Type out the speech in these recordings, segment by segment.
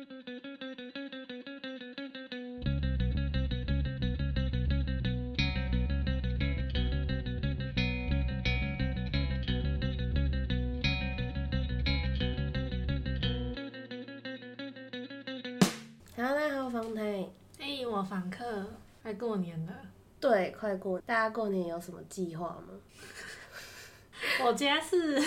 大家好，房台。 我房客，快过年了。 对，快过，大家过年有什么计划吗？ 我家是，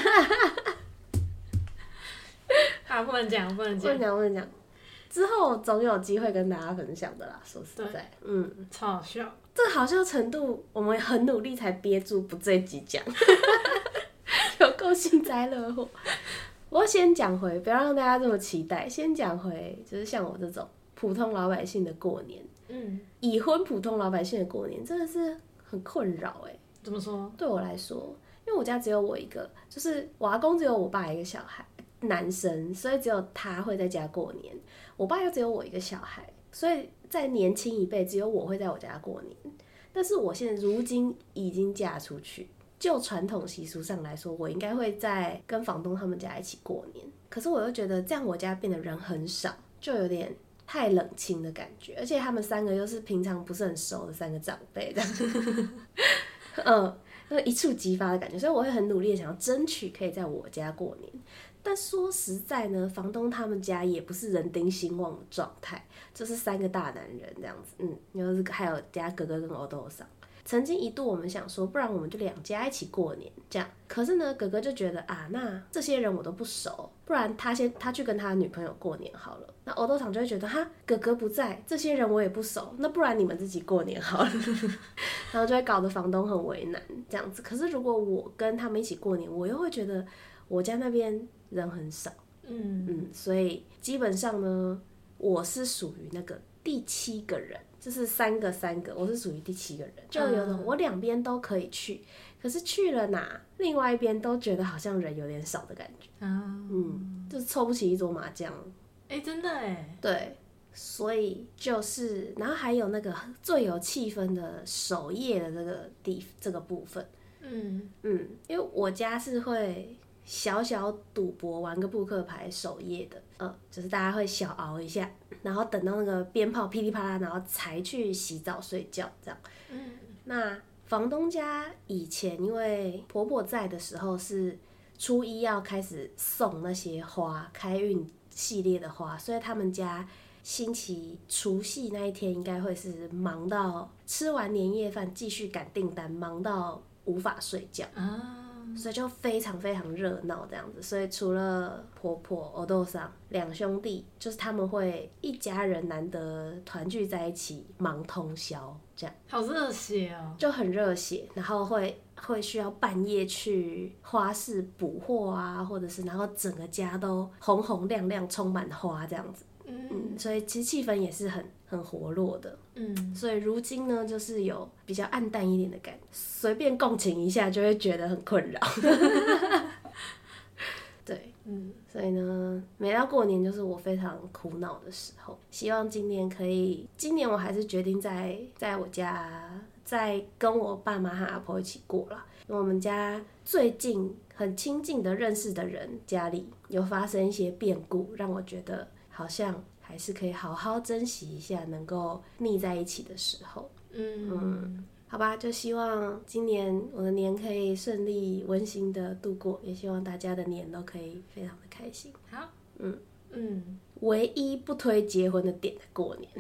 不能讲。 之后总有机会跟大家分享的啦。说实在， 超好笑。 这好笑程度，我们很努力才憋住不这一集讲，有够幸灾乐祸。我先讲回，不要让大家这么期待。先讲回，就是像我这种普通老百姓的过年，已婚普通老百姓的过年，真的是很困扰哎。 怎么说？ 对我来说，因为我家只有我一个，就是我阿公只有我爸一个小孩，男生，所以只有他会在家过年。我爸又只有我一个小孩，所以在年轻一辈只有我会在我家过年。但是我现在如今已经嫁出去。就传统习俗上来说，我应该会在跟房东他们家一起过年。可是我又觉得这样我家变得人很少，就有点太冷清的感觉。而且他们三个又是平常不是很熟的三个长辈，这样，就一触即发的感觉。所以我会很努力的想要争取可以在我家过年。但说实在呢，房东他们家也不是人丁兴旺的状态，就是三个大男人这样子，还有加哥哥跟欧豆桑。曾经一度我们想说，不然我们就两家一起过年这样。可是呢，哥哥就觉得那这些人我都不熟，不然他去跟他女朋友过年好了。那欧豆厂就会觉得哥哥不在，这些人我也不熟，那不然你们自己过年好了。然后就会搞得房东很为难这样子。可是如果我跟他们一起过年，我又会觉得我家那边人很少，所以基本上呢，我是属于那个第7个人。就是三个，我是属于第7个人，就有种我两边都可以去，可是去了哪，另外一边都觉得好像人有点少的感觉，就是凑不起一桌麻将。 真的哎。 对，所以就是，然后还有那个最有气氛的守夜的这个部分，因为我家是会小小赌博玩个扑克牌守夜的，就是大家会小熬一下，然后等到那个鞭炮噼里啪啦，然后才去洗澡睡觉这样。那房东家以前因为婆婆在的时候是初一要开始送那些花，开运系列的花，所以他们家星期除夕那一天应该会是忙到吃完年夜饭继续赶订单，忙到无法睡觉。所以就非常非常热闹这样子，所以除了婆婆、欧豆桑两兄弟，就是他们会一家人难得团聚在一起忙通宵，这样好热血哦， 就很热血，然后会需要半夜去花市补货啊，或者是然后整个家都红红亮亮，充满花这样子，所以其实气氛也是很活络的。所以如今呢，就是有比较暗淡一点的感觉，随便共情一下就会觉得很困扰。对，所以呢，每到过年就是我非常苦恼的时候。希望今年我还是决定在我家，再跟我爸妈和阿婆一起过啦。因为我们家最近很亲近的认识的人家里有发生一些变故，让我觉得好像还是可以好好珍惜一下能够腻在一起的时候。好吧，就希望今年我的年可以顺利温馨的度过，也希望大家的年都可以非常的开心。 好， 唯一不推结婚的点在过年。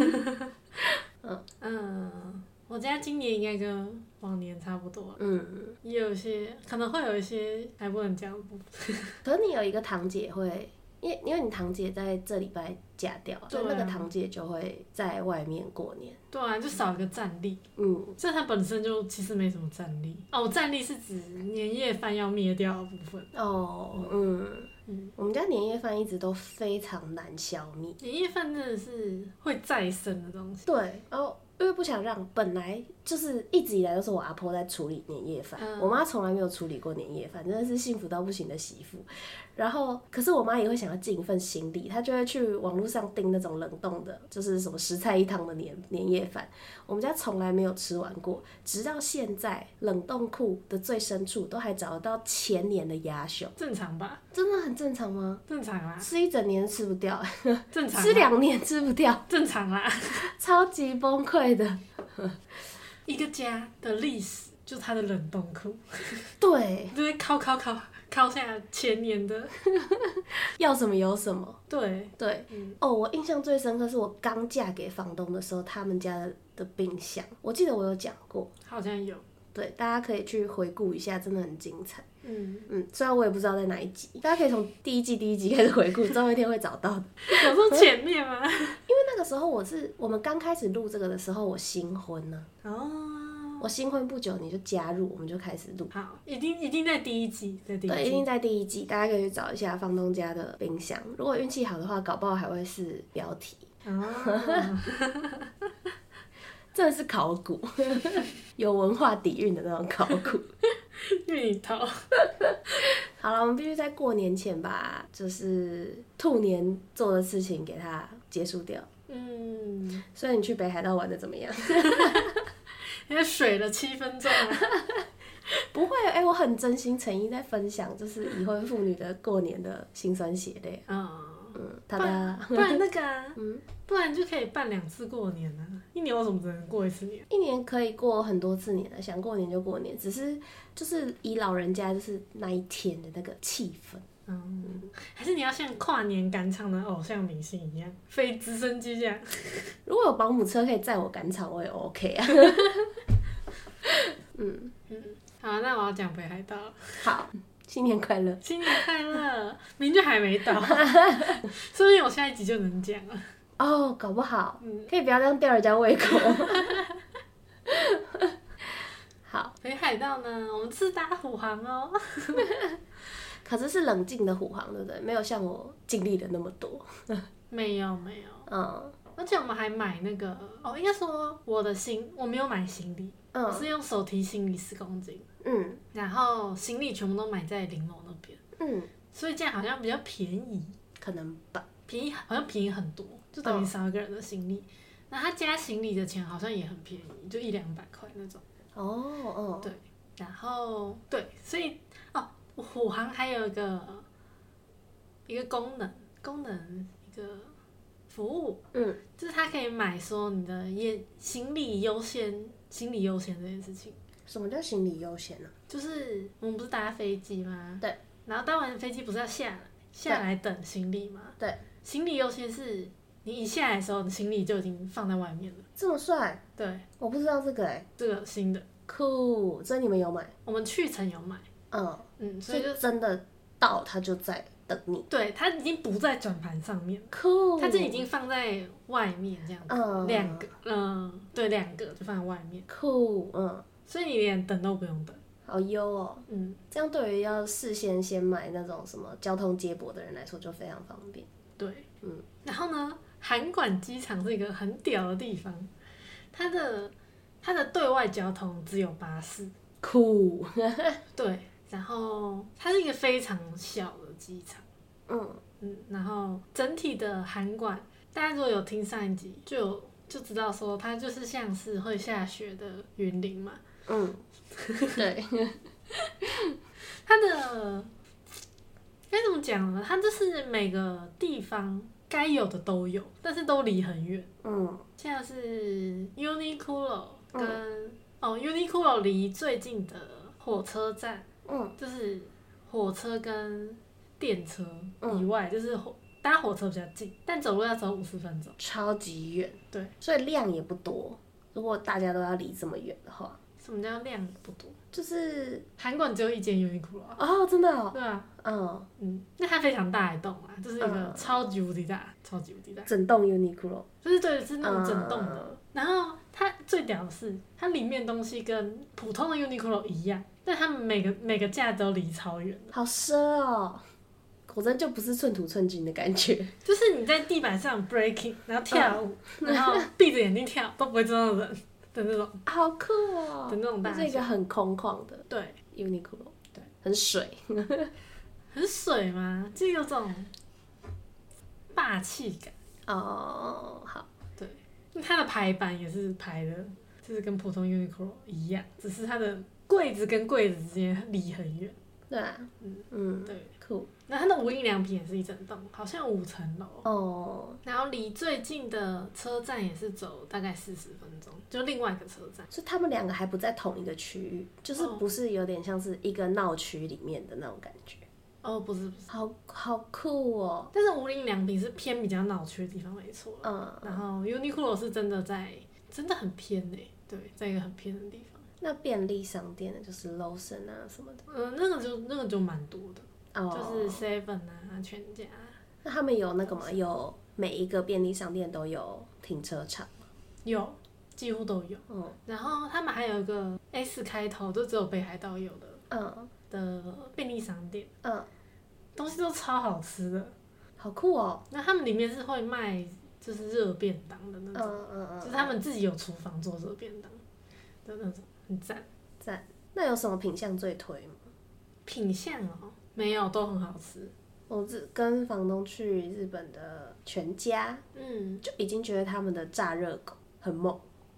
我家今年应该跟往年差不多，也有些可能会有一些还不能讲的部分。 可是你有一个堂姐会。因为你堂姐在这礼拜嫁掉，所以那个堂姐就会在外面过年。 对啊，就少一个战力。所以她本身就其实没什么战力。战力是指年夜饭要灭掉的部分。 我们家年夜饭一直都非常难消灭。 年夜饭真的是会再生的东西。 对，因为不想让本来就是一直以来都是我阿婆在处理年夜饭，我妈从来没有处理过年夜饭，真的是幸福到不行的媳妇。然后，可是我妈也会想要尽一份心力，她就会去网络上订那种冷冻的，就是什么10菜1汤的年夜饭。我们家从来没有吃完过，直到现在，冷冻库的最深处都还找得到前年的鸭胸。 正常吧？ 真的很正常吗？ 正常啦， 吃1整年吃不掉， 正常。 吃2年吃不掉， 正常啦， 超级崩溃的。 一个家的历史就是它的冷冻库， 对， 就是敲下前年的， 要什么有什么。 对对，我印象最深刻是我刚嫁给房东的时候，他们家的冰箱，我记得我有讲过， 好像有。 对，大家可以去回顾一下，真的很精彩。虽然我也不知道在哪一集，大家可以从第一季开始回顾，总有一天会找到的。 有说前面吗？ 因为那个时候我们刚开始录这个的时候，我新婚呢。我新婚不久，你就加入，我们就开始录。 好，一定在第一季， 对，一定在第一季，大家可以去找一下房东家的冰箱。如果运气好的话，搞不好还会是标题。真的是考古，有文化底蕴的那种考古。 芋头。 好了，我们必须在过年前把就是兔年做的事情给它结束掉。所以你去北海道玩的怎么样？ 因为水了7分钟啊。 不会，我很真心诚意在分享，就是已婚妇女的过年的辛酸血泪。不然那个啊，不然就可以办2次过年啊。一年为什么只能过1次年？ 一年可以过很多次年的，想过年就过年，只是就是以老人家就是那一天的那个气氛。 还是你要像跨年赶场的偶像明星一样，飞直升机这样。 如果有保姆车可以载我赶场，我也 OK 啊。 好，那我要讲北海道。 好，新年快乐！ 新年快乐！明天还没到，说不定我下一集就能讲了。 哦，搞不好，可以不要这样吊人家胃口。好， 北海道呢，我们是搭虎航哦。 可是是冷静的虎航，对不对？没有像我经历的那么多。 没有。而且我们还买那个应该说我没有买行李，我是用手提行李10公斤，然后行李全部都买在林楼那边，所以这样好像比较便宜， 可能吧， 好像便宜很多，就等于少一个人的行李。那他加行李的钱好像也很便宜，就100-200块那种。对，然后对，所以虎航还有一个功能一个服务，就是它可以买说你的行李优先这件事情。 什么叫行李优先呢？ 就是我们不是搭飞机吗？ 对。 然后搭完飞机不是要下来等行李吗？ 对。 行李优先是你一下来的时候，你行李就已经放在外面了。 这么帅？对。我不知道这个这个新的。 酷，所以你们有买？ 我们去程有买。 所以就真的到它就在等你。 对，它已经不在转盘上面， 酷， 它就已经放在外面这样子，2个，对，2个就放在外面， 酷， 所以你连等都不用等， 好优哦，这样对于要事先买那种什么交通接驳的人来说就非常方便。 对，然后呢，函馆机场是一个很屌的地方，它的对外交通只有巴士， 酷， 对。然后它是一个非常小的机场，然后整体的函馆，大家如果有听上一集，就知道说它就是像是会下雪的云林嘛，对，它的该怎么讲呢？它就是每个地方该有的都有，但是都离很远，像是 Uniqlo 跟Uniqlo 离最近的火车站。就是火车跟电车以外，就是搭火车比较近，但走路要走50分钟， 超级远。 对， 所以量也不多。如果大家都要离这么远的话， 什么叫量不多？ 就是函馆只有1间 Uniqlo 哦，真的哦。 对啊，那它非常大一栋啊，就是一个超级无敌大， 整栋 Uniqlo， 就是对，是那种整栋的。然后它最屌的是，它里面东西跟普通的 Uniqlo 一样。但他们每个架都离超远， 好奢哦！果真就不是寸土寸金的感觉， 就是你在地板上 breaking， 然后跳舞，然后闭着眼睛跳都不会撞到人， 的那种， 好酷哦、 的那种大小， 这是一个很空旷的对 Uniqlo， 对， 很水， 很水吗？就有种霸气感。 哦，好， 对，它的排版也是排的，就是跟普通 Uniqlo 一样，只是它的柜子跟柜子之间离很远。 对啊， 对， 酷。 那它的无印良品也是一整栋，好像5层楼。 哦， 然后离最近的车站也是走大概40分钟，就另外一个车站。 所以他们两个还不在同一个区域，就是不是有点像是一个闹区里面的那种感觉。 哦，不是， 好酷哦！ 但是无印良品是偏比较闹区的地方，没错。然后 Uniqlo 是真的很偏呢，对，在一个很偏的地方。 那便利商店呢，就是 Lawson 啊什么的。 那个就蛮多的，就是 Seven 啊、全家。 那他们有那个吗？有每一个便利商店都有停车场吗？ 有，几乎都有。然后他们还有一个 S 开头，就只有北海道有的。的便利商店，东西都超好吃的， 好酷哦！ 那他们里面是会卖就是热便当的那种，就是他们自己有厨房做热便当的那种，很赞。 赞。那有什么品项最推吗？ 品项哦，没有，都很好吃。 我跟房东去日本的全家，就已经觉得他们的炸热狗很猛，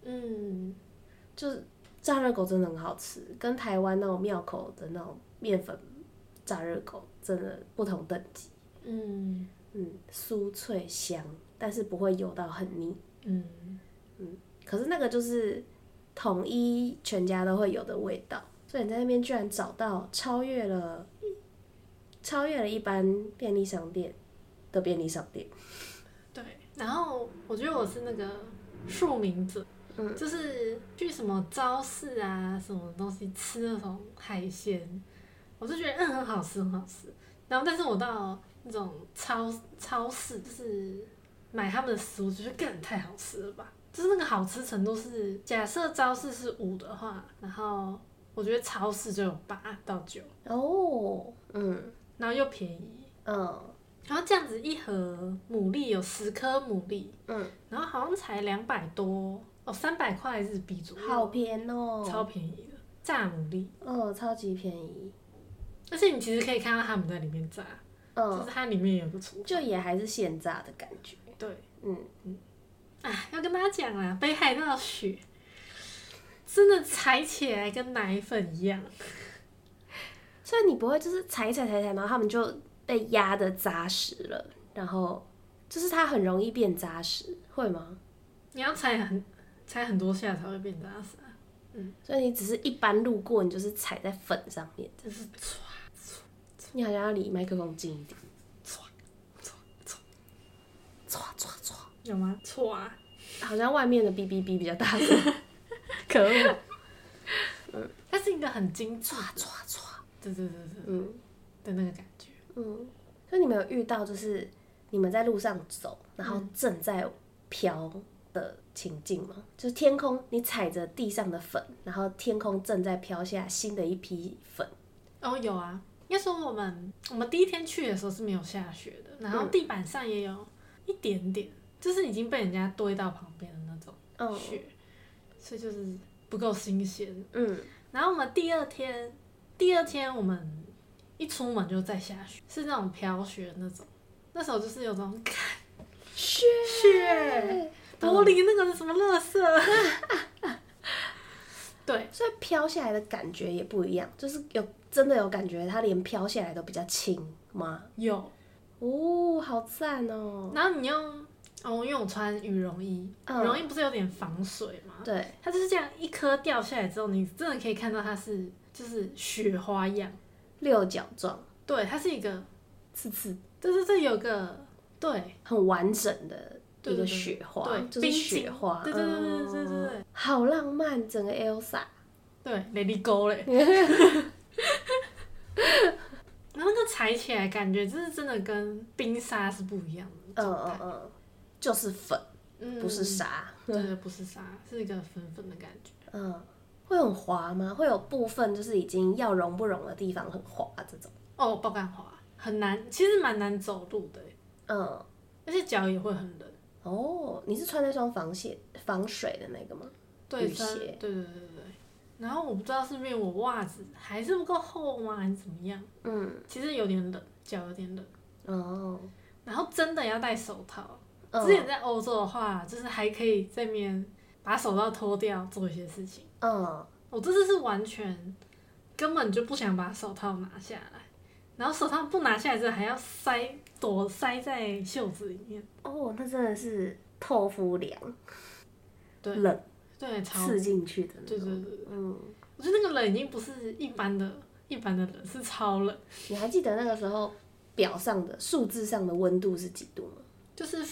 就是炸热狗真的很好吃，跟台湾那种庙口的那种面粉炸热狗真的不同等级。酥脆香，但是不会油到很腻。可是那个就是统一全家都会有的味道，所以你在那边居然找到超越了一般便利商店的便利商店。 对，然后我觉得我是那个庶民者。就是去什么超市啊，什么东西吃那种海鲜，我就觉得很好吃，很好吃。然后，但是我到那种超市，就是买他们的食物，就觉得更太好吃了吧？就是那个好吃程度是，假设超市是5的话，然后我觉得超市就有8到9。哦，然后又便宜，然后这样子一盒牡蛎有10颗牡蛎，然后好像才200多。300块日币左右， 好便宜哦， 超便宜的炸牡蛎， 超级便宜。 而且你其实可以看到他们在里面炸，就是它里面有个厨房， 就也还是现炸的感觉。 对，要跟大家讲啦，北海道雪真的踩起来跟奶粉一样， 所以你不会就是踩，然后他们就被压得扎实了，然后就是它很容易变扎实，会吗？ 你要踩很多下才会变扎实啊。 所以你只是一般路过，你就是踩在粉上面， 就是你好像要离麦克风近一点， 有吗？错啊， 好像外面的哔哔哔比较大声，可恶。 它是一个很精致，对，的那个感觉。 所以你们有遇到就是你们在路上走，然后正在飘的情境吗？就是天空，你踩着地上的粉，然后天空正在飘下新的一批粉。 有啊，应该说我们第一天去的时候是没有下雪的，然后地板上也有一点点，就是已经被人家堆到旁边的那种雪，所以就是不够新鲜。然后我们第二天我们一出门就在下雪，是那种飘雪的那种，那时候就是有种雪。玻璃那个什么垃圾，对， 所以飘下来的感觉也不一样，就是真的有感觉，它连飘下来都比较轻吗？ 有， 好赞哦。 然后你用因为我穿羽绒衣，羽绒衣不是有点防水吗？ 对， 它就是这样一颗掉下来之后，你真的可以看到它是就是雪花样， 六角状。 对，它是一个刺， 对，有个对很完整的。一个雪花， 对， 就是雪花， 对， 好浪漫，整个 Elsa， 对 ，Let it go 嘞。然后那个踩起来感觉就是真的跟冰沙是不一样的， 就是粉，不是沙， 对，不是沙，是一个粉粉的感觉。 会很滑吗？会有部分就是已经要融不融的地方很滑这种？ 爆干滑，很难，其实蛮难走路的，而且脚也会很冷。 你是穿那双防水的那个吗？ 对雨鞋。 对。然后我不知道是因为我袜子还是不够厚吗，还是怎么样？其实有点冷，脚有点冷。哦。然后真的要戴手套。之前在欧洲的话，就是还可以在面把手套脱掉做一些事情。我这次是完全根本就不想把手套拿下来，然后手套不拿下来之后还要塞在袖子里面。 哦，那真的是透肤凉， 对， 冷， 对， 刺进去的那种。 对。我觉得那个冷已经不是一般的冷，是超冷。 你还记得那个时候表上的数字上的温度是几度吗？ 就是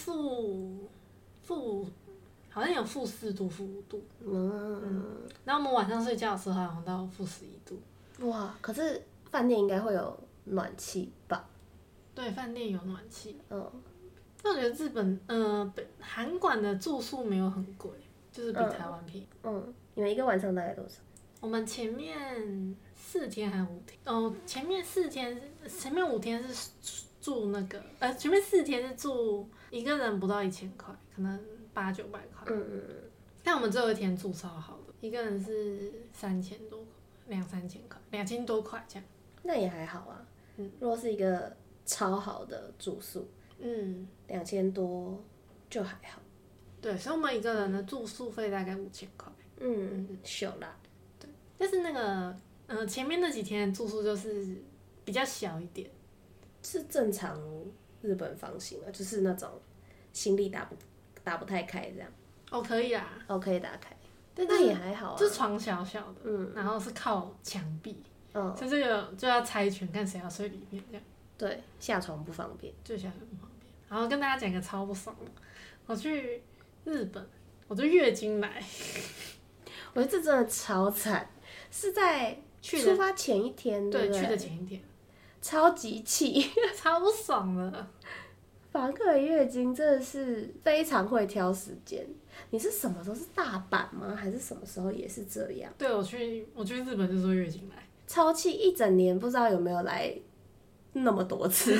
好像有-4度、-5度。然后我们晚上睡觉的时候好像到-11度。 哇，可是饭店应该会有暖气吧？ 对，饭店有暖气。那我觉得日本韩馆的住宿没有很贵，就是比台湾便宜。 你们一个晚上大概多少？ 我们前面4天还是5天？前面5天是住那个，前面4天是住一个人不到1000块，可能800-900块。但我们最后一天住超好的，一个人是3000多块，2-3千块，2000多块这样。 那也还好啊。如果是一个超好的住宿，2000多就还好。 对，所以我们一个人的住宿费大概5000块。 小啦。 对，但是那个前面那几天的住宿就是比较小一点。 是正常日本房型啊，就是那种行李打不太开这样。 可以啦。 可以打开，那也还好啊。 就床小小的，然后是靠墙壁，所以这个就要猜拳，看谁要睡里面这样。 对，下床不方便。 对，下床不方便。然后跟大家讲一个超不爽的，我去日本，我就月经来。 我觉得这真的超惨，是在出发前一天，对不对？ 去的前一天。 超级气， 超不爽的。 法克的月经真的是非常会挑时间。你是什么时候？是大阪吗？还是什么时候也是这样？ 对，我去日本就说月经来。 超气，一整年不知道有没有来那么多次。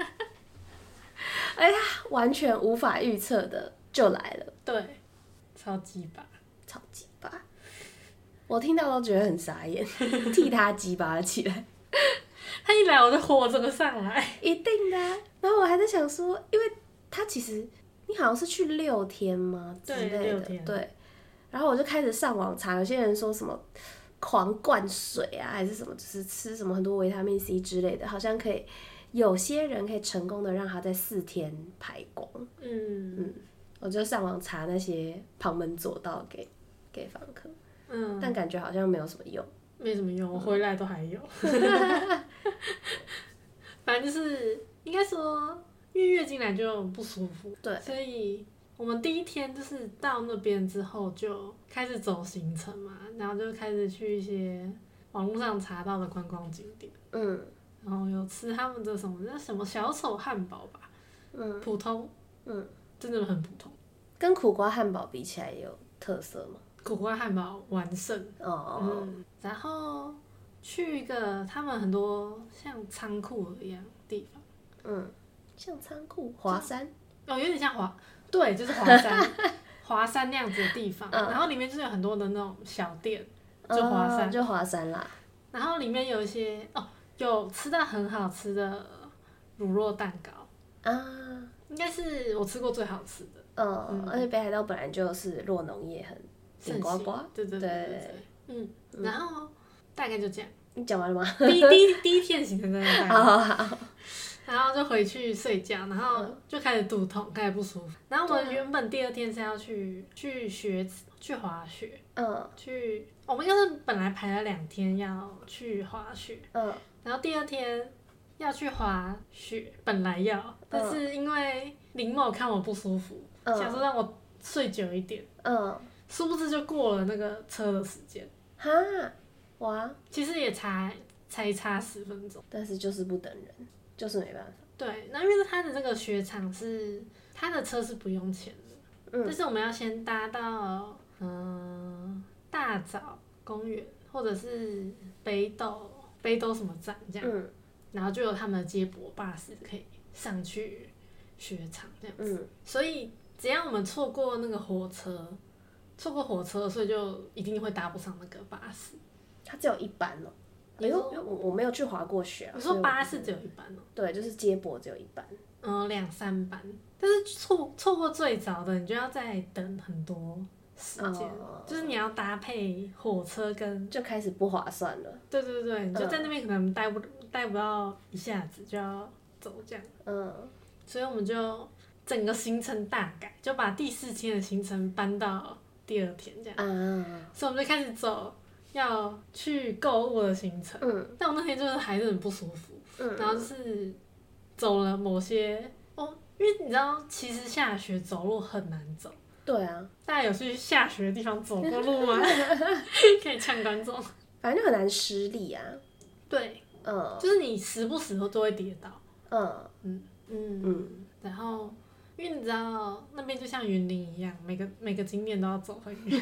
而且他完全无法预测的就来了。 对，超鸡巴。 我听到都觉得很傻眼，替他鸡巴了起来。 他一来我就火整个上来。 一定的啊。然后我还在想说，因为他其实你好像是去6天吗之类的。 对，6天。 对。然后我就开始上网查，有些人说什么狂灌水啊，还是什么，就是吃什么很多维他命 C 之类的，好像可以，有些人可以成功的让他在4天排光。我就上网查那些旁门左道给访客。但感觉好像没有什么用。 没什么用，我回来都还有。反正就是应该说，因为月经来就不舒服。 对。 所以我们第一天就是到那边之后就开始走行程嘛，然后就开始去一些网络上查到的观光景点。然后有吃他们的什么小丑汉堡吧。普通。真的很普通。 跟苦瓜汉堡比起来有特色吗？ 苦瓜汉堡完胜。然后去一个他们很多像仓库一样的地方。 像仓库，华山。 有点像对，就是华山。华山那样子的地方。然后里面就是有很多的那种小店，就华山。 就华山啦。 然后里面有一些有吃到很好吃的乳酪蛋糕。应该是我吃过最好吃的。 而且北海道本来就是酪农业很顶呱呱。 对。然后大概就这样。 你讲完了吗？ 第一天行程在那好。 然后就回去睡觉，然后就开始肚痛，开始不舒服。然后我们原本第2天是要去滑雪。我们应该是本来排了2天要去滑雪。然后第2天要去滑雪，本来要，但是因为林某看我不舒服，想说让我睡久一点。殊不知就过了那个车的时间。 哈，哇！ 其实也才差10分钟， 但是就是不等人，就是没办法。 对，那因为他的这个雪场是他的车是不用钱的。但是我们要先搭到大沼公园或者是北斗什么站这样。然后就有他们的接驳巴士可以上去雪场这样子。所以只要我们错过那个火车， 错过火车，所以就一定会搭不上那个巴士。 它只有一班哦。因为我没有去滑过雪啊。 你说巴士只有一班哦？ 对，就是接驳只有一班。 2-3班，但是错过最早的，你就要再等很多时间，就是你要搭配火车跟， 就开始不划算了。 对对对，你就在那边可能待不到一下子就要走这样。所以我们就整个行程大改，就把第4天的行程搬到第2天这样。所以我们就开始走要去购物的行程。但我那天就是还是很不舒服。然后就是走了某些因为你知道，其实下雪走路很难走。 对啊， 大家有去下雪的地方走过路吗？可以呛观众。 反正就很难施力啊。对， 就是你时不时都会跌倒。然后，因为你知道那边就像云林一样，每个景点都要走很远。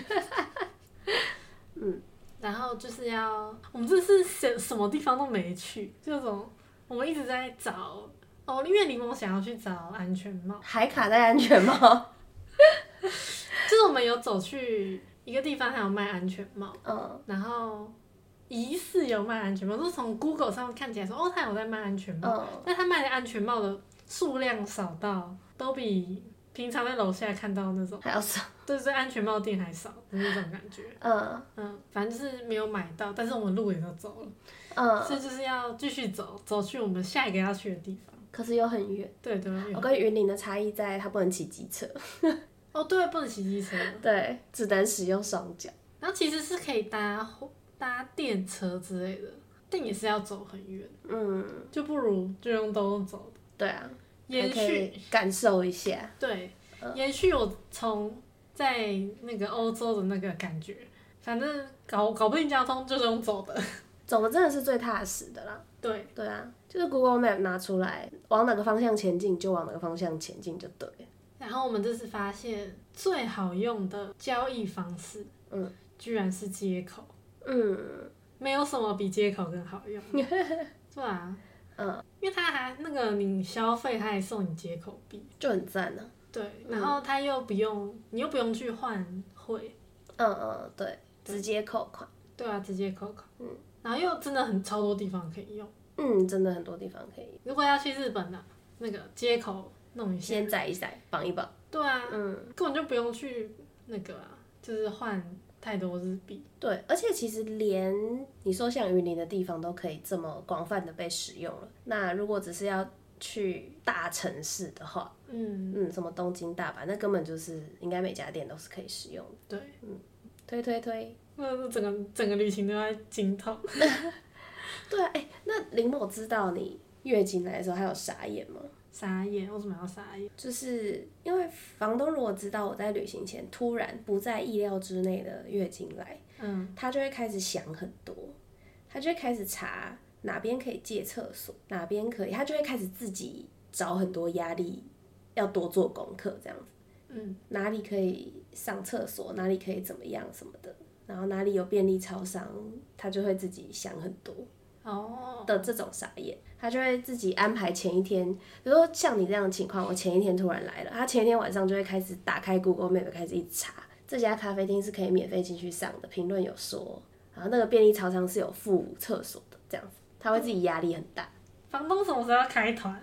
然后就是我们这是什么地方都没去，这种我们一直在找因为柠檬想要去找安全帽， 还卡在安全帽。 就是我们有走去一个地方，还有卖安全帽，然后疑似有卖安全帽，就是从 Google 上面看起来说他有在卖安全帽，但他卖的安全帽的数量少到都比平常在楼下看到那种还要少， 对，安全帽店还少的那种感觉。反正就是没有买到，但是我们路也都走了，所以就是要继续走去我们下一个要去的地方。 可是又很远。 对。 我跟云林的差异在它不能骑机车。 对，不能骑机车。对， 只能使用双脚。 然后其实是可以搭电车之类的，但也是要走很远。就不如就用都走的。 对啊， 延续感受一下。 对，延续我从在那个欧洲的那个感觉，反正搞不定交通就是用走的。 走的真的是最踏实的啦。对啊，就是 Google Map 拿出来，往哪个方向前进就往哪个方向前进就对了。 然后我们这次发现最好用的交易方式，居然是街口。没有什么比街口更好用。对啊，因为他还那个你消费，他还送你街口币， 就很赞啊。 对，然后他你又不用去换汇。 对，直接扣款。 对啊，直接扣款。然后又真的超多地方可以用。 真的很多地方可以用。 如果要去日本的那个街口弄一下， 先载一载，绑一绑。 对啊，根本就不用去那个就是换太多日币。 对，而且其实连你说像云林的地方都可以这么广泛的被使用了。那如果只是要去大城市的话，什么东京、大阪，那根本就是应该每家店都是可以使用的。对，推。 那整个旅行都在惊痛。 对啊，那林某知道你月经来的时候，还有傻眼吗？ 傻眼？为什么要傻眼？ 就是因为房东如果知道我在旅行前突然不在意料之内的月经来，他就会开始想很多，他就会开始查哪边可以借厕所，哪边可以，他就会开始自己找很多压力，要多做功课这样子。哪里可以上厕所，哪里可以怎么样什么的，然后哪里有便利超商，他就会自己想很多。的这种傻眼，他就会自己安排前一天，比如说像你这样的情况，我前一天突然来了，他前一天晚上就会开始打开 Google Map 开始一直查这家咖啡厅是可以免费进去上的，评论有说，然后那个便利超商是有附厕所的，这样子他会自己压力很大。 房东什么时候要开团？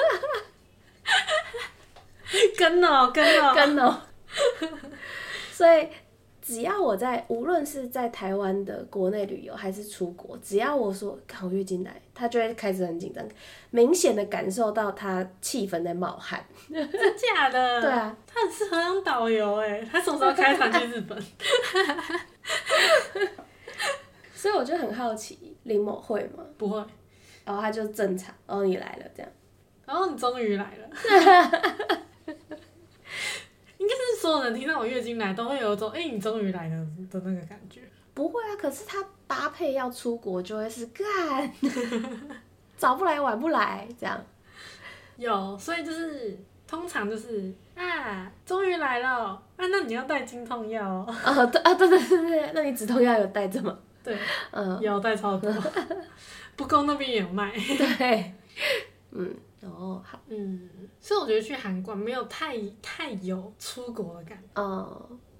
跟哦。 所以只要我无论是在台湾的国内旅游还是出国，只要我说我月经来，他就会开始很紧张，明显的感受到他气氛在冒汗。 真假的？ 对啊， 他很适合当导游他什么时候开团去日本？ 所以我就很好奇，林某会吗？ 不会。 然后他就正常，你来了这样。 然后你终于来了。应该是所有人听到我月经来都会有一种你终于来了的那个感觉。 不会啊，可是他搭配要出国就会是干早不来晚不来这样。 有，所以就是通常就是终于来了那你要带经痛药哦。 对，那你止痛药有带着吗？ 对，有带超多。不过那边也有卖。 对，好。 所以我觉得去韩国没有太有出国的感觉。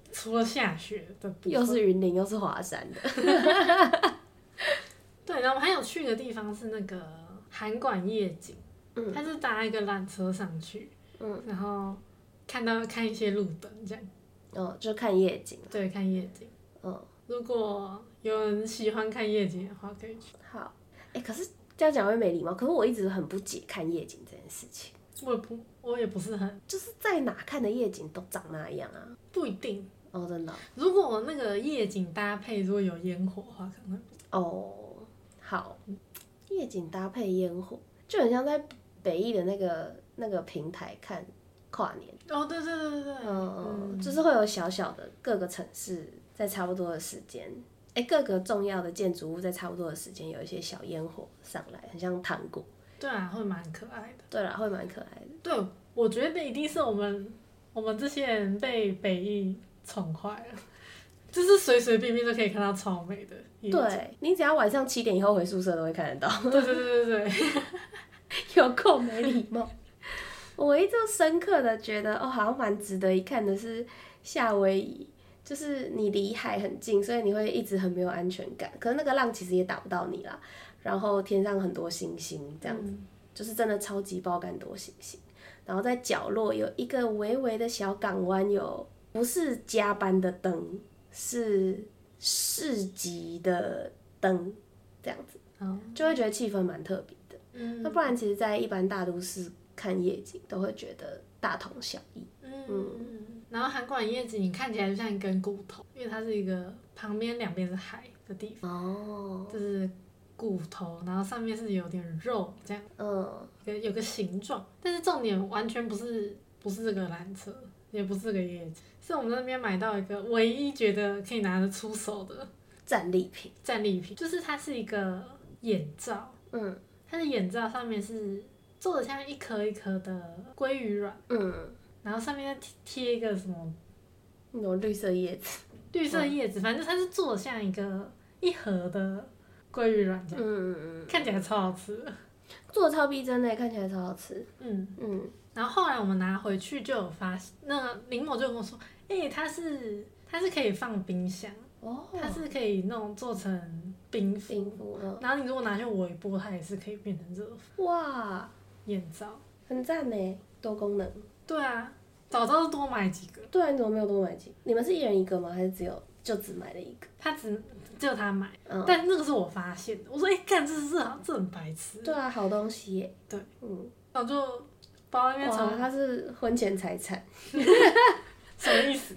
除了下雪的部分， 又是云林又是华山的。 对，然后我们还有去的地方是那个函馆夜景，它是搭一个缆车上去，然后看一些路灯这样。 就看夜景。 对，看夜景。如果有人喜欢看夜景的话，可以去。 好，可是这样讲会没礼貌。可是我一直很不解看夜景这件事情。 我也不是很， 就是在哪看的夜景都长那样啊？ 不一定。 真的。 如果那个夜景搭配如果有烟火的话，可能会。 好，夜景搭配烟火，就很像在北艺的那个平台看跨年。 对。 就是会有小小的各个城市在差不多的时间，各个重要的建筑物在差不多的时间有一些小烟火上来，很像糖果。 对啊，会蛮可爱的。 对啦，会蛮可爱的。 对，我觉得一定是我们这些人被北艺宠坏了。就是随随便便就可以看到超美的夜景。 对，你只要晚上7点以后回宿舍都会看得到。 对。 有够没礼貌。我唯一就深刻的觉得好像蛮值得一看的是夏威夷，就是你离海很近，所以你会一直很没有安全感。可是那个浪其实也打不到你啦，然后天上很多星星这样子，就是真的超级爆肝多星星。然后在角落有一个微微的小港湾，有不是加班的灯，是市集的灯，这样子，就会觉得气氛蛮特别的。那不然其实在一般大都市看夜景都会觉得大同小异。 然后函馆夜景你看起来就像一根骨头，因为它是一个旁边两边是海的地方。就是骨头，然后上面是有点肉这样。有个形状，但是重点完全不是这个缆车，也不是这个夜景，是我们那边买到一个唯一觉得可以拿得出手的战利品， 就是它是一个眼罩。它的眼罩上面是做的像一颗一颗的鲑鱼卵。然后上面再贴一个什么那种绿色叶子， 反正它是做的像一盒的鲑鱼卵这样。看起来超好吃的， 做的超逼真的，看起来超好吃。 然后后来我们拿回去就有发现，那个林某就跟我说，它是可以放冰箱。它是可以那种做成冰敷。然后你如果拿去微波，它也是可以变成热敷。 哇， 眼罩很赞呢，多功能。 对啊，早知道多买几个。 对啊，你怎么没有多买几个？你们是一人一个吗？还是只买了一个？ 他只有他买。但那个是我发现的。我说干，这很白痴。 对啊，好东西耶。 对。然后就包那边哇，他是婚前财产。 什么意思？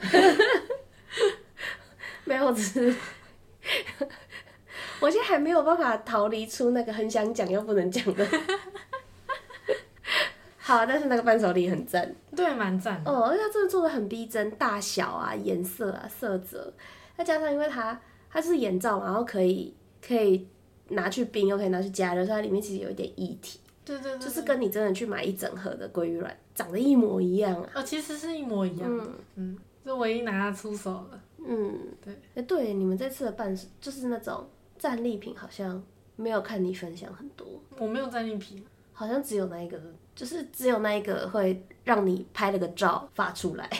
没有，只是我现在还没有办法逃离出那个很想讲又不能讲的。好，但是那个伴手礼很赞。 对，蛮赞的。 而且它真的做的很逼真，大小啊、颜色啊、色泽，再加上因为它是眼罩嘛，然后可以拿去冰，又可以拿去加热，所以它里面其实有一点液体。 对， 就是跟你真的去买一整盒的鲑鱼卵长得一模一样啊。 其实是一模一样的。是唯一拿它出手的。 对。对，你们这次的就是那种战利品，好像没有看你分享很多。 我没有战利品， 好像只有那一个，就是只有那一个会让你拍了个照发出来。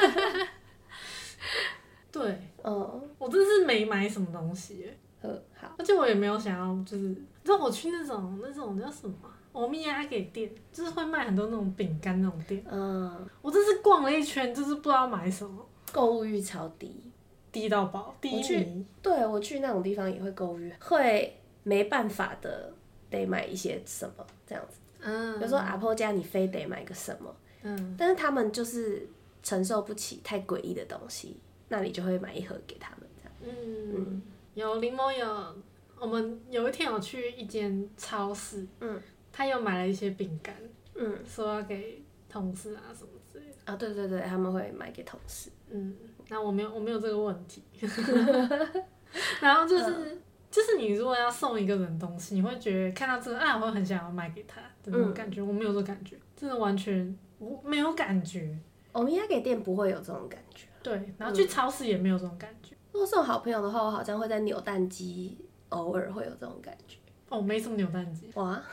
对。我真是没买什么东西耶。 好。 而且我也没有想要，就是你知道我去那种叫什么欧米亚给店，就是会卖很多那种饼干那种店。我真是逛了一圈，就是不知道买什么。 购物欲超低， 低到爆，第一名。 对，我去那种地方也会购物欲，会没办法的得买一些什么这样子。比如说阿婆家你非得买个什么，但是他们就是承受不起太诡异的东西，那你就会买一盒给他们这样。 有林某我们有一天有去一间超市，他又买了一些饼干，说要给同事啊什么之类的。 对，他们会买给同事。 那我没有这个问题。然后就是你如果要送一个人东西，你会觉得看到这个我会很想要买给他的那种感觉。我没有这个感觉，真的完全没有感觉。 欧米亚给店不会有这种感觉。 对，然后去超市也没有这种感觉。 如果送好朋友的话，我好像会在扭蛋机偶尔会有这种感觉。 没什么扭蛋机。 哇。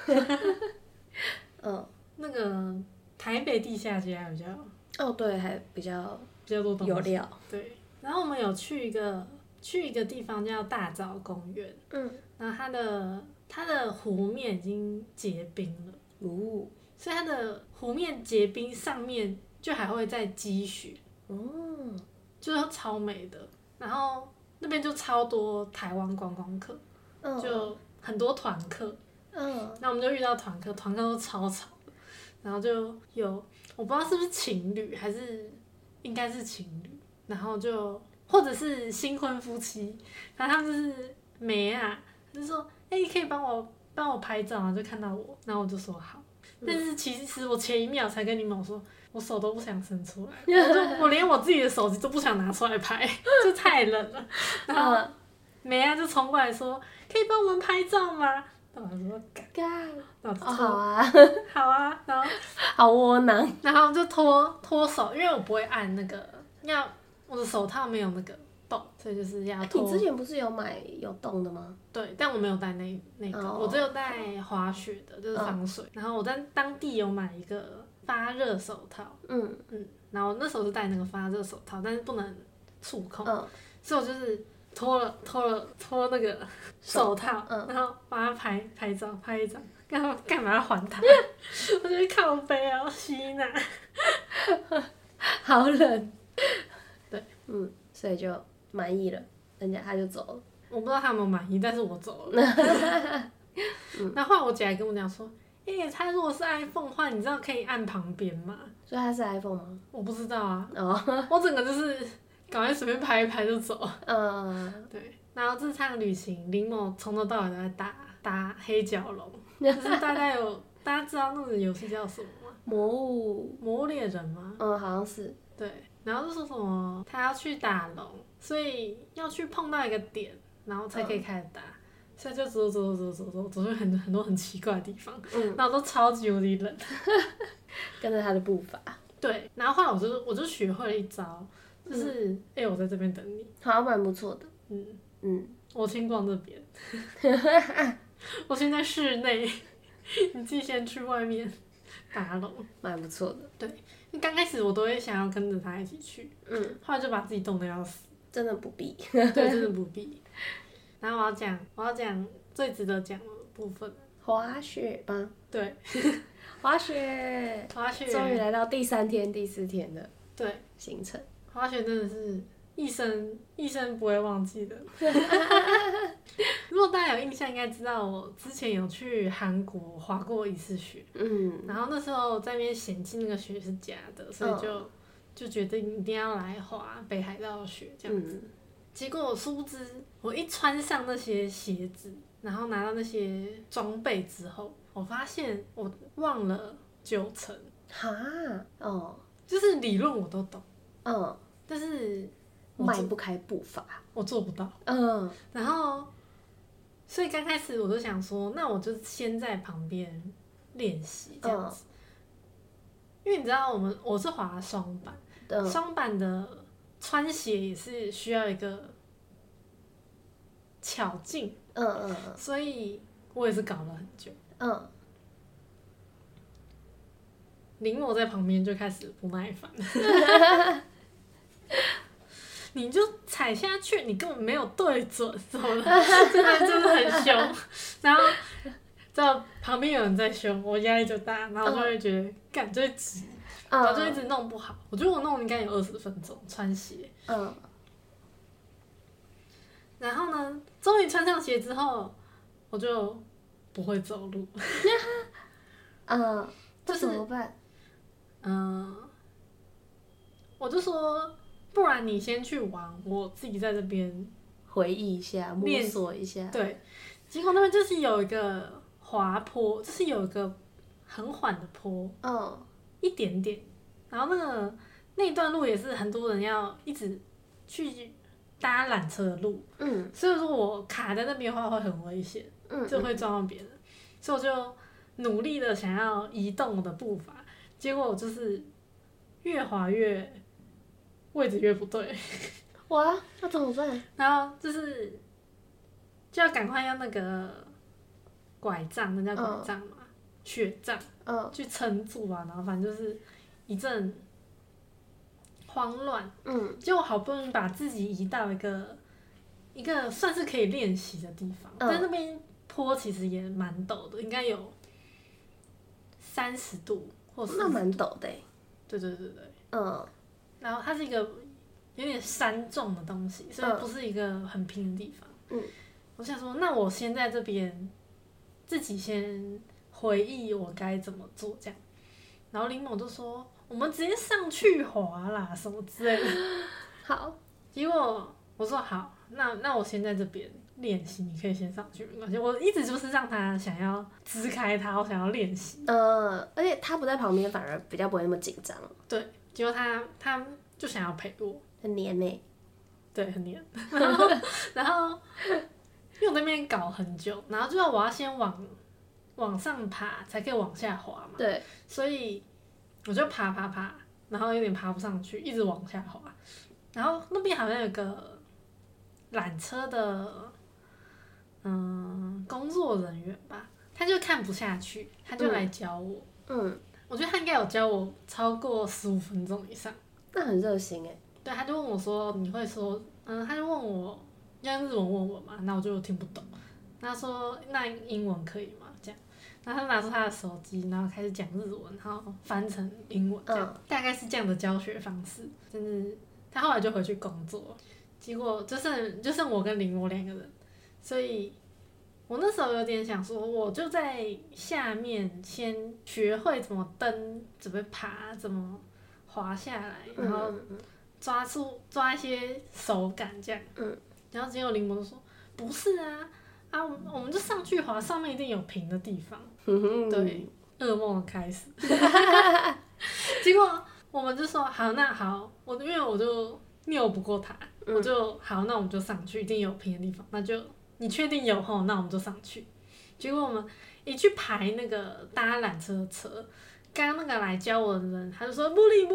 那个台北地下街还比较。 对，还比较多东西。 有料。 对。 然后我们有去一个地方叫大沼公园，然后它的湖面已经结冰了，所以它的湖面结冰上面就还会再积雪，就是超美的。然后那边就超多台湾观光客，就很多团客，那我们就遇到团客都超吵的，然后就有我不知道是不是情侣还是应该是情侣，然后就或者是新婚夫妻，然后他们就是妹啊，就说你可以帮我拍照啊，就看到我，然后我就说好，但是其实我前1秒才跟你们说，我手都不想伸出来，我连我自己的手机都不想拿出来拍，就太冷了。然后梅亚就冲过来说：“可以帮我们拍照吗？”然后我说：“干。” 好啊， 好啊，然后好窝囊。 然后就脱手，因为我不会按那个，我的手套没有那个洞，所以就是要脱。 你之前不是有买有洞的吗？ 对，但我没有带那个，我只有带滑雪的，就是防水。然后我在当地有买一个发热手套，然后那时候是戴那个发热手套，但是不能触控，所以我就是脱那个手套，然后帮他拍照，拍一张，干嘛要还他？我觉得靠背啊，吸纳， 好冷。 对， 所以就满意了，他就走了。 我不知道他有没有满意，但是我走了。然后后来我姐还跟我讲说，他如果是 iPhone 的话，你知道可以按旁边吗？ 所以他是 iPhone 吗？ 我不知道啊。我整个就是赶快随便拍一拍就走。对。然后这趟旅行，林某从头到尾都在打黑角龙，就是大家知道那个游戏叫什么吗？ 魔物猎人吗？ 好像是。对。 然后就说什么他要去打龙，所以要去碰到一个点，然后才可以开始打。所以就走去很多很奇怪的地方，然后都超级无敌冷， 跟着他的步伐。 对，然后后来我就学会了一招，就是我在这边等你， 好像蛮不错的。 我先逛这边，我先在室内，你自己先去外面打龙， 蛮不错的。 对，刚开始我都会想要跟着他一起去，后来就把自己冻得要死， 真的不必。 对，真的不必。然后我要讲最值得讲的部分， 滑雪吧。 对， 滑雪，终于来到第3天、第4天的行程。 滑雪真的是一生不会忘记的。如果大家有印象，应该知道我之前有去韩国滑过一次雪，然后那时候在那边嫌弃那个雪是假的，所以就决定一定要来滑北海道的雪这样子。结果我殊不知，我一穿上那些鞋子，然后拿到那些装备之后，我发现我忘了9成。就是理论我都懂，但是迈不开步伐， 我做不到。然后，所以刚开始我就想说，那我就先在旁边练习这样子，因为你知道我是滑双板，双板的穿鞋也是需要一个巧劲，所以我也是搞了很久。林某在旁边就开始不耐烦，你就踩下去，你根本没有对准，什么的，真的很凶。然后在旁边有人在凶，我压力就大，然后我就会觉得干就会急，然后就一直弄不好。我觉得我弄应该有20分钟穿鞋。然后呢，终于穿上鞋之后，我就不会走路。 这怎么办？ 我就说，不然你先去玩，我自己在这边回忆一下，摸索一下。 对，结果那边就是有一个滑坡，就是有一个很缓的坡，一点点。然后那段路也是很多人要一直去搭缆车的路，所以说我卡在那边的话会很危险，就会撞到别人，所以我就努力的想要移动我的步伐，结果我就是越滑越位置越不对， 哇，那怎么办？ 然后就要赶快用那个拐杖，那叫拐杖嘛，雪杖，去撑住啊，然后反正就是一阵慌乱，结果好不容易把自己移到一个算是可以练习的地方，但那边坡其实也蛮陡的，应该有30度或40度， 那蛮陡的。 对，然后它是一个有点山状的东西，所以不是一个很平的地方。我想说，那我先在这边自己先回忆我该怎么做这样，然后林某就说我们直接上去滑啦什么之类的。 好， 结果我说好，那我先在这边练习，你可以先上去没关系。我一直就是让他想要支开他，我想要练习。 而且他不在旁边，反而比较不会那么紧张。 对，结果他就想要陪我， 很黏欸。 对，很黏。然后因为我在那边搞很久，然后我要先往上爬才可以往下滑嘛。 对， 所以我就爬，然后有点爬不上去，一直往下滑。然后那边好像有个缆车的工作人员吧，他就看不下去，他就来教我。我觉得他应该有教我超过15分钟以上。 那很热心欸。 对，他就问我说：“你会说？”他就问我用日文问我嘛，那我就听不懂。他说：“那英文可以吗？”这样，然后他拿出他的手机，然后开始讲日文，然后翻成英文，这样，大概是这样的教学方式。真是，他后来就回去工作，结果就剩我跟林我2个人，所以我那时候有点想说，我就在下面先学会怎么登，怎么爬，怎么滑下来，然后抓一些手感这样。然后结果林博就说不是啊，我们就上去滑，上面一定有平的地方。对，噩梦的开始。结果我们就说好，那好，因为我就拗不过他，我就好，那我们就上去，一定有平的地方，那就你确定有吼，那我们就上去。结果我们一去排那个搭缆车的车，刚刚那个来教我的人，他就说不理，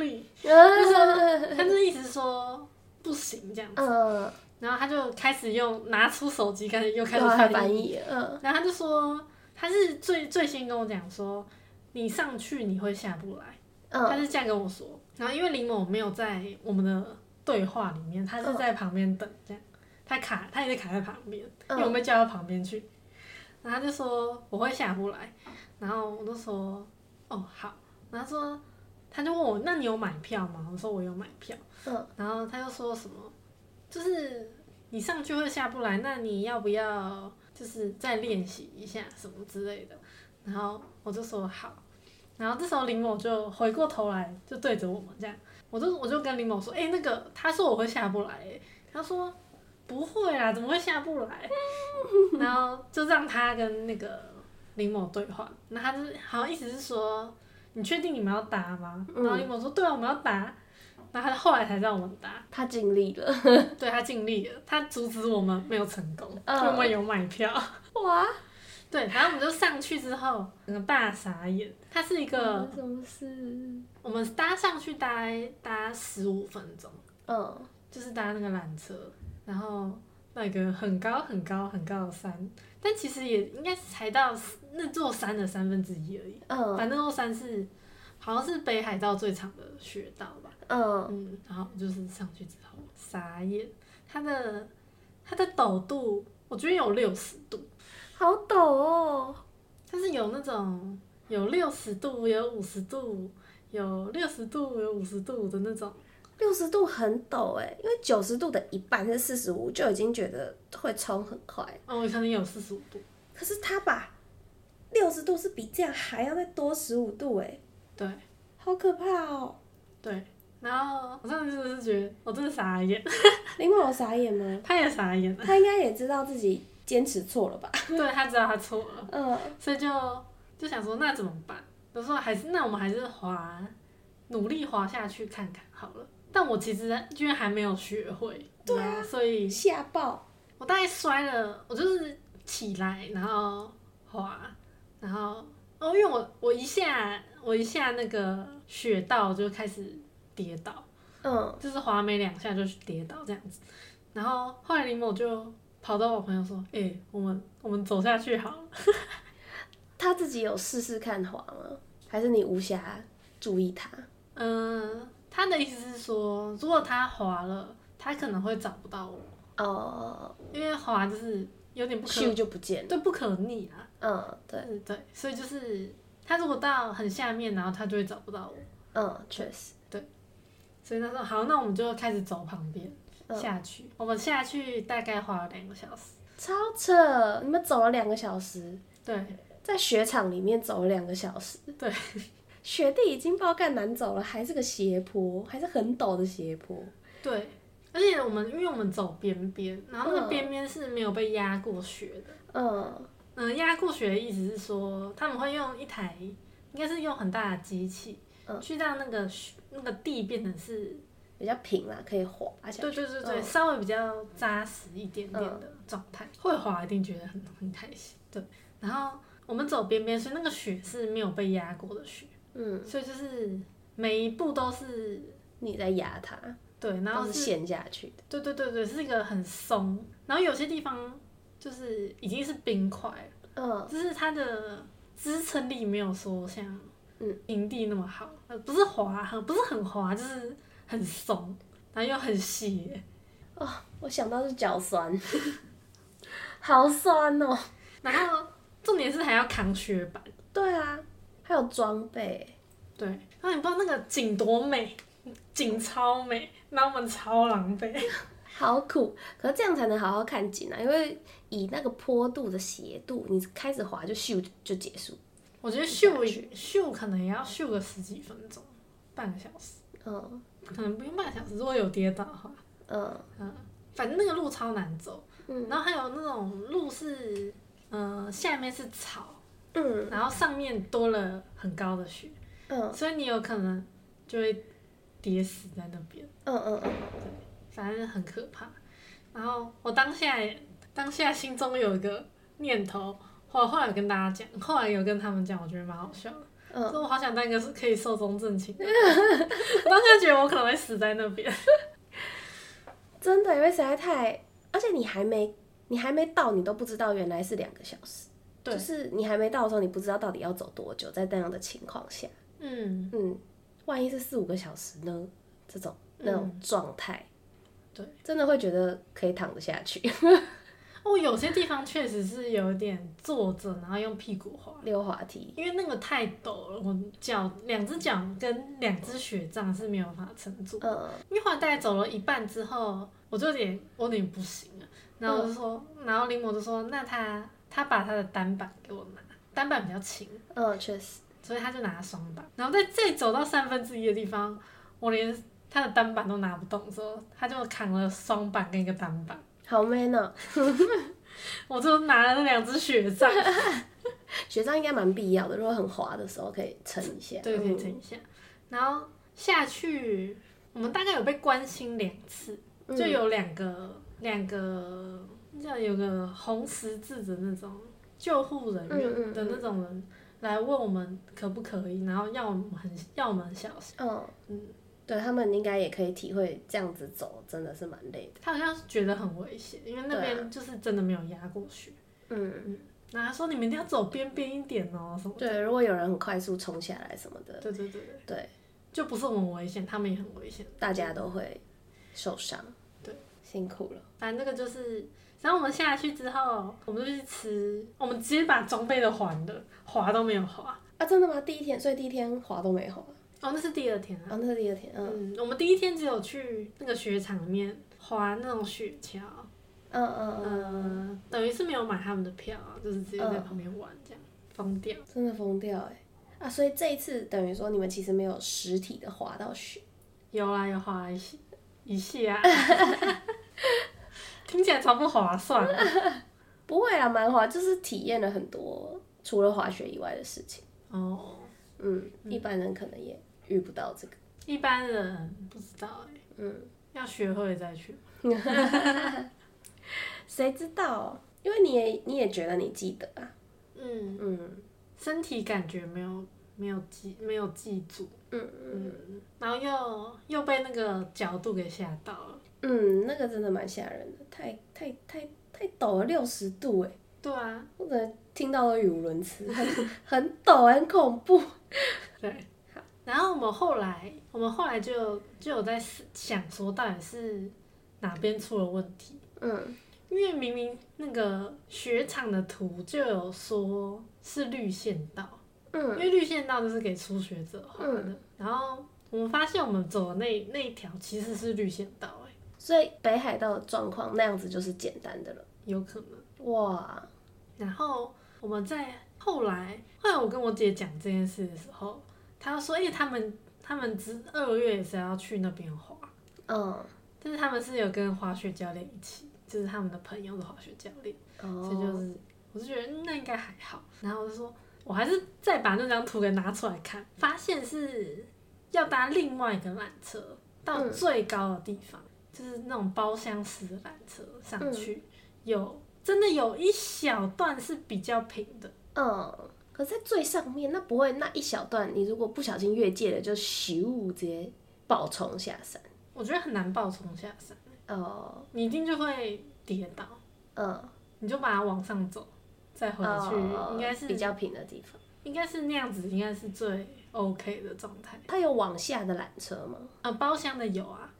他就意思说不行这样子。然后他就开始拿出手机，又开始翻译。然后他就说，他是最先跟我讲说，你上去你会下不来。他是这样跟我说。然后因为林某没有在我们的对话里面，他是在旁边等这样，他也是卡在旁边，因为我被叫到旁边去。然后他就说我会下不来，然后我就说哦好，然后他就问我那你有买票吗？我说我有买票。然后他又说什么？就是你上去会下不来，那你要不要就是再练习一下什么之类的？然后我就说好，然后这时候林某就回过头来就对着我们这样，我就跟林某说，那个他说我会下不来，他说不会啦，怎么会下不来？然后就让他跟那个林某对话，那他就好像意思是说你确定你们要打吗？然后林某说对啊，我们要打。然后他后来才让我们打， 他尽力了。 对，他尽力了，他阻止我们没有成功，因为我们有买票。 哇！ 对，然后我们就上去之后，整个大傻眼。它是一个什么事？ 我们搭上去搭15分钟，就是搭那个缆车，然后那个很高很高很高的山，但其实也应该是才到那座山的1/3而已。反正那座山好像是北海道最长的雪道吧。然后就是上去之后傻眼，它的陡度我觉得有60度， 好陡哦！ 但是有那种有60度，有50度，有60度，有50度的那种。 60度很陡欸，因为90度的一半是45，就已经觉得会冲很快。 可能有45度。 可是他把60度是比这样还要再多15度欸。 对。 好可怕哦。 对。然后我上次就是觉得我真的傻眼。 林某有傻眼吗？ 他也傻眼了。 他应该也知道自己坚持错了吧？ 对，他知道他错了。所以就想说那怎么办？我说那我们还是努力滑下去看看好了。但我其实因为还没有学会， 对啊， 所以吓爆。 我大概摔了，我就是起来然后滑，然后因为我一下那个雪道就开始跌倒，就是滑没2下就跌倒这样子，然后后来林某就跑到我朋友说，我们走下去好了。 他自己有试试看滑吗？还是你无暇注意他？ 他的意思是说，如果他滑了，他可能会找不到我。 哦， 因为滑就是有点不可咻就不见了。 对，不可逆啊。 对对，所以就是他如果到很下面，然后他就会找不到我。 确实。 对，所以他说好，那我们就开始走旁边下去。我们下去大概花了2个小时。 超扯！你们走了2个小时。 对， 在雪场里面走了2个小时。 对， 雪地已经爆干难走了，还是个斜坡，还是很陡的斜坡。 对，而且因为我们走边边，然后那个边边是没有被压过雪的。压过雪的意思是说，他们会用一台，应该是用很大的机器，去让那个地变成是比较平啦，可以滑下去。 对，稍微比较扎实一点点的状态。会滑一定觉得很开心。对，然后我们走边边，所以那个雪是没有被压过的雪。所以就是每一步都是你在压它。 对，然后是陷下去的。 对，是一个很松，然后有些地方就是已经是冰块了。就是它的支撑力没有说像平地那么好。不是很滑，就是很松，然后又很细。 我想到是脚酸，好酸哦。 然后重点是还要扛雪板。 对啊，还有装备。 对，然后你不知道那个景多美，景超美，然后我们超狼狈。 好苦，可是这样才能好好看景啊！因为以那个坡度的斜度，你开始滑就咻就结束。 我觉得咻可能也要咻个10几分钟，半个小时。可能不用半个小时，如果有跌倒的话。反正那个路超难走。然后还有那种路是，下面是草，然后上面多了很高的雪。所以你有可能就会跌死在那边。对，反正很可怕。然后我当下心中有一个念头，后来有跟大家讲，后来有跟他们讲，我觉得蛮好笑的。所以我好想当一个是可以寿终正寝的。我当下觉得我可能会死在那边。 真的，因为实在太，而且你还没到，你都不知道原来是2个小时。对，就是你还没到的时候，你不知道到底要走多久，在那样的情况下。万一是4、5个小时呢？这种那种状态，对，真的会觉得可以躺得下去。 有些地方确实是有点坐着，然后用屁股滑溜滑梯，因为那个太陡了，我2只脚跟2只雪杖是没有办法撑住。因为后来大概走了一半之后，我有点不行了。然后我就说，然后林某就说，那他把他的单板给我拿，单板比较轻。 确实。 所以他就拿双板，然后再走到1/3的地方，我连他的单板都拿不动的时候，他就扛了双板跟一个单板。 好 man 哦！ 我就拿了那2只雪杖。 雪杖应该蛮必要的，如果很滑的时候可以撑一下。 对，可以撑一下。然后下去，我们大概有被关心2次，就有两个叫有个红十字的那种救护人员的那种人。来问我们可不可以，然后要我们很小心。 对，他们应该也可以体会这样子走真的是蛮累的。 他好像是觉得很危险，因为那边就是真的没有压过雪。那他说你们一定要走边边一点哦，什么的。 对，如果有人很快速冲下来什么的。 对，就不是我们危险，他们也很危险， 大家都会受伤。 对， 辛苦了。 反正这个就是。然后我们下去之后，我们就去吃，我们直接把装备都还了，滑都没有滑。 真的吗？所以第一天滑都没滑。 那是第2天啊。 那是第2天。 我们第1天只有去那个雪场里面滑那种雪橇。等于是没有买他们的票，就是直接在旁边玩这样，疯掉。 真的疯掉所以这一次等于说你们其实没有实体的滑到雪。 有啦，有滑一下。听起来超不划算。 不会啦，蛮滑，就是体验了很多除了滑雪以外的事情。一般人可能也遇不到这个。 一般人不知道要学会再去。 谁知道？因为你也觉得你记得啊。 身体感觉没有记住。然后又被那个角度给吓到了。 那个真的蛮吓人的，太陡了，60度对啊， 我真的听到都语无伦次，很陡，很恐怖。 对， 好， 然后我们后来就有在想说，到底是哪边出了问题？因为明明那个雪场的图就有说是绿线道，因为绿线道就是给初学者滑的，然后我们发现我们走的那一条其实是绿线道， 所以北海道的状况那样子就是简单的了， 有可能哇。 然后我们在后来我跟我姐讲这件事的时候，她说，他们2月也是要去那边滑，但是他们是有跟滑雪教练一起，就是他们的朋友的滑雪教练，所以就是我就觉得那应该还好。然后我就说，我还是再把那张图给拿出来看，发现是要搭另外一个缆车到最高的地方，就是那种包厢式的缆车上去，真的有一小段是比较平的。 可是在最上面，那不会那一小段，你如果不小心越界了，就咻直接爆冲下山。 我觉得很难爆冲下山。你一定就会跌倒。你就把它往上走，再回去，应该是比较平的地方。 应该是那样子，应该是最 OK 的状态。 它有往下的缆车吗？ 包厢的有啊。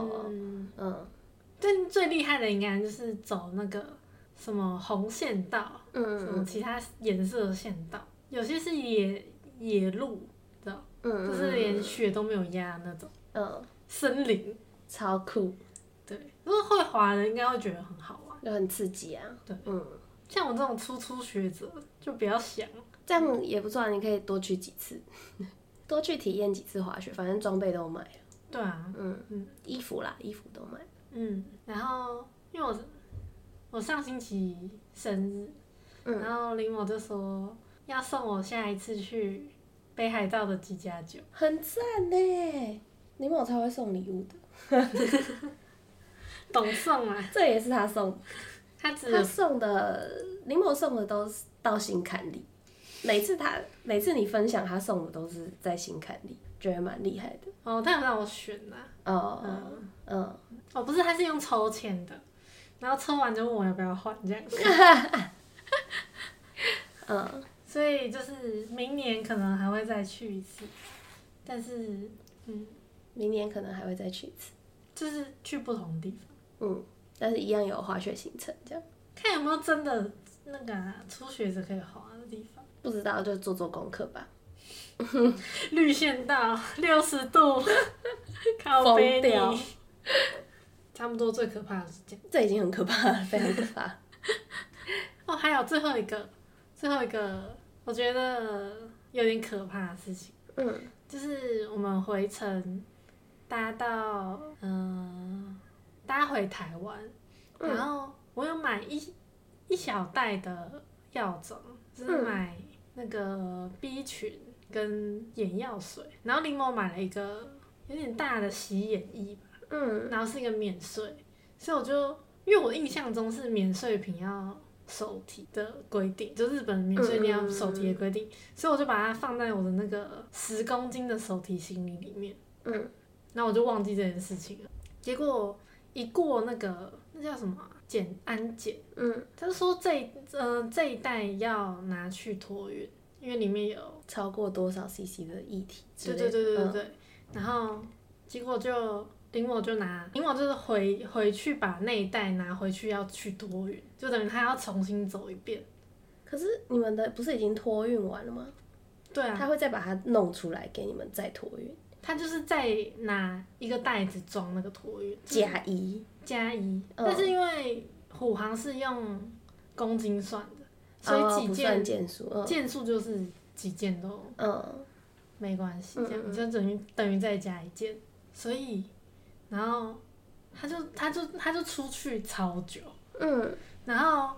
但最厉害的应该就是走那个什么红线道，什么其他颜色的线道，有些是野路，知道？就是连雪都没有压那种。森林。 超酷。 对，如果会滑的应该会觉得很好玩， 就很刺激啊。 对，像我这种初学者就不要想。 这样也不错啊，你可以多去几次，多去体验几次滑雪，反正装备都买了。 对啊。 衣服都买了。然后因为我上星期生日，然后林某就说要送我下一次去北海道的几家酒， 很赞呢。林某超会送礼物的， 懂送啊。 这也是他送的， 他送的林某送的都是到心坎里，每次你分享他送的都是在心坎里，觉得蛮厉害的。 他有让我选啊。不是，他是用抽签的，然后抽完就问我要不要换这样子。所以就是明年可能还会再去一次，但是明年可能还会再去一次， 就是去不同地方。但是一样有滑雪行程这样。 看有没有真的那个初学者可以滑的地方。 不知道就做功课吧。 绿线道60度，靠北掉。差不多最可怕的是这样。 这已经很可怕了，非常可怕。 还有最后一个，我觉得有点可怕的事情。就是我们回程搭回台湾，然后我有买一小袋的药妆，就是买那个 B 群跟眼药水，然后林某买了一个有点大的洗眼液吧。然后是一个免税，所以因为我印象中是免税品要手提的规定，就日本免税店要手提的规定，所以我就把它放在我的那个10公斤的手提行李里面。然后我就忘记这件事情了。结果一过那叫什么安检，他就说这一袋要拿去托运，因为里面有超过多少 CC 的液体之类的。 对。然后结果林某就是回去把那一袋拿回去要去托运，就等于他要重新走一遍。 可是你们的不是已经托运完了吗？ 对啊。 他会再把它弄出来给你们再托运。 他就是再拿一个袋子装那个托运。 加一。 但是因为虎航是用公斤算的，所以几件件数就是几件都没关系，这样就等于再加一件，所以。然后他就出去超久。然后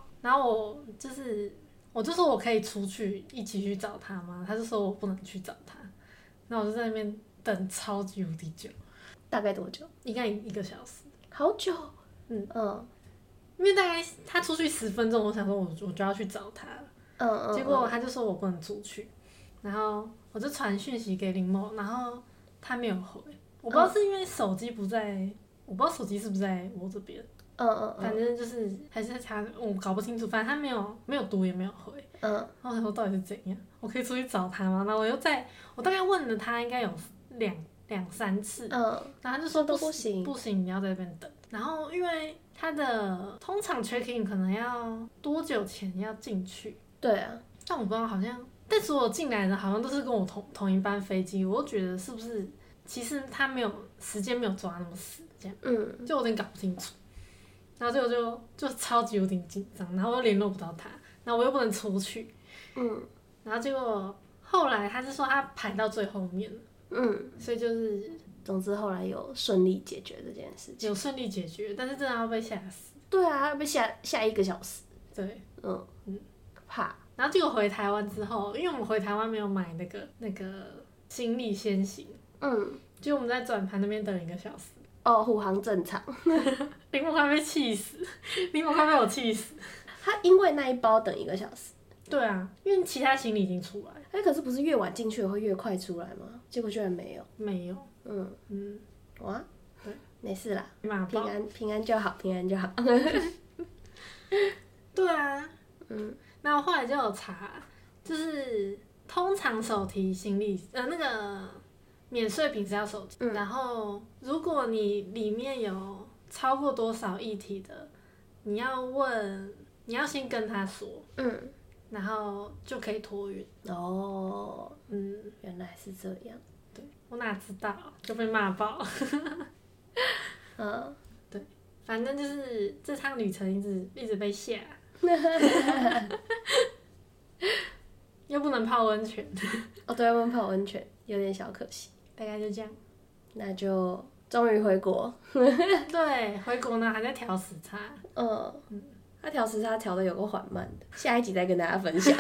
我就说我可以出去一起去找他吗？他就说我不能去找他。然后我就在那边等超级无敌久。 大概多久？ 应该1个小时。 好久。 因为大概他出去10分钟，我想说我就要去找他了。结果他就说我不能出去，然后我就传讯息给林某，然后他没有回。我不知道是因为手机不在，我不知道手机是不是在我这边。 反正就是还是他，我搞不清楚，反正他没有读也没有回。然后我想说到底是怎样？我可以出去找他吗？然后我大概问了他应该有两三次，然后他就说不行， 不行，你要在这边等。然后因为他的通常 check in 可能要多久前要进去？ 对啊， 但我不知道好像，但所有进来的好像都是跟我同一班飞机，我就觉得是不是其实他时间没有抓那么死，这样，就有点搞不清楚。然后结果就超级有点紧张，然后我又联络不到他，然后我又不能出去，然后结果后来他是说他排到最后面了，所以就是总之后来有顺利解决这件事情， 有顺利解决，但是真的要被吓死。 对啊，要被吓1个小时。 对， 怕。 然后结果回台湾之后，因为我们回台湾没有买那个行李先行，就我们在转盘那边等1个小时。 虎航正常。 林某快被气死，林某快被我气死。 他因为那一包等1个小时。 对啊，因为其他行李已经出来。 可是不是越晚进去会越快出来吗？结果居然没有。 没有。 哇， 对， 没事啦，平安就好，平安就好。 对啊，那我后来就有查，就是通常手提行李，那个免税品是要手提，然后如果你里面有超过多少液体的，你要先跟他说，然后就可以托运。 原来是这样。 对，我哪知道，就被骂爆。对，反正就是这趟旅程一直被吓。又不能泡温泉。 对，不能泡温泉，有点小可惜。 大概就这样。 那就终于回国。 对，回国呢还在调时差。 他调时差调的有个缓慢的，下一集再跟大家分享。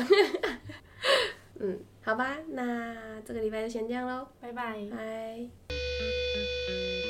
好吧，那这个礼拜就先这样咯， 拜拜。 拜。